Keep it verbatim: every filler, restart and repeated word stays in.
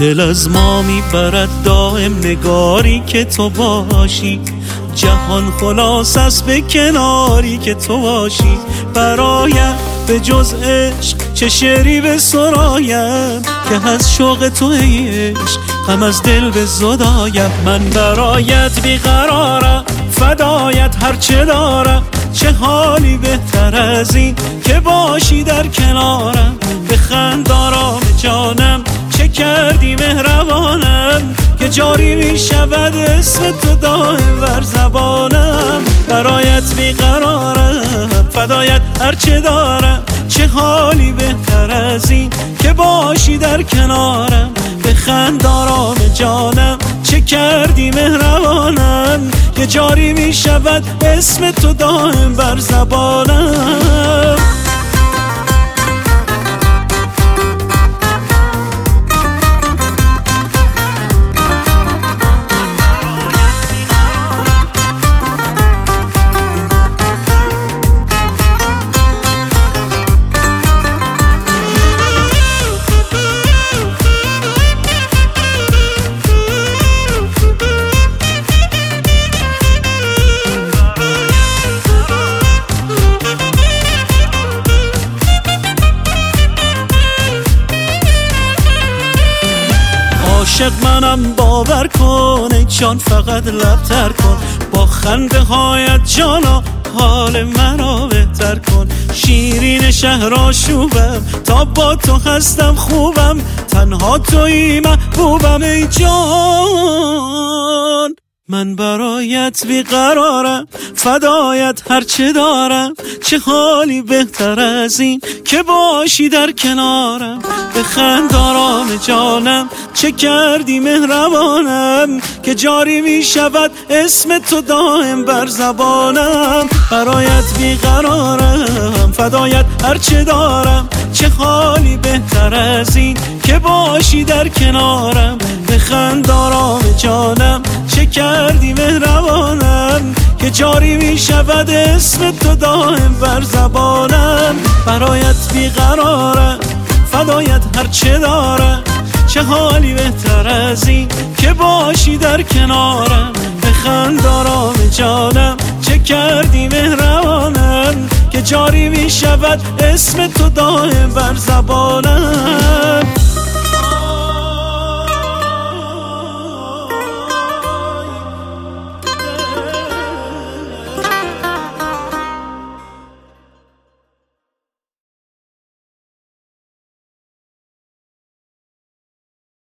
دل از ما میبرد دائم نگاری که تو باشی، جهان خلاص است به کناری که تو باشی. برایم به جز عشق چه شعری به سرایم، که از شوق تو ای عشق غم از دل به زدایم. من برایت بیقرارم فدایت هرچه دارم، چه حالی بهتر از این که باشی در کنارم. بخند آرام جانم چه کردی مهربانم، که جاری می شود اسم تو دائم بر زبانم. برایت بیقرارم فدایت هرچه دارم، چه حالی بهتر از این که باشی در کنارم. بخند آرام جانم چه کردی مهربانم، که جاری می شود اسم تو دائم بر زبانم. عاشق منم باور کن ای جان، فقط لبتر کن با خنده هایت جانا، حال منو بهتر کن. شیرین شهر آشوبم تا با تو هستم خوبم، تنها تویی محبوبم ای جان. من برایت بیقرارم فدایت هرچه دارم، چه حالی بهتر از این که باشی در کنارم. بخند آرام جانم چه کردی مهربانم، که جاری می شود اسم تو دائم بر زبانم. برایت بیقرارم فدایت هرچه دارم، چه حالی بهتر از این که باشی در کنارم. بخند آرام جانم چه کردی مهربانم، که جاری می شود اسم تو دائم بر زبانم. برایت بیقرارم فدایت هرچه دارم، چه حالی بهتر از این که باشی در کنارم. بخند آرام جانم چه کردی مهربانم، که جاری می شود اسم تو دائم بر زبانم.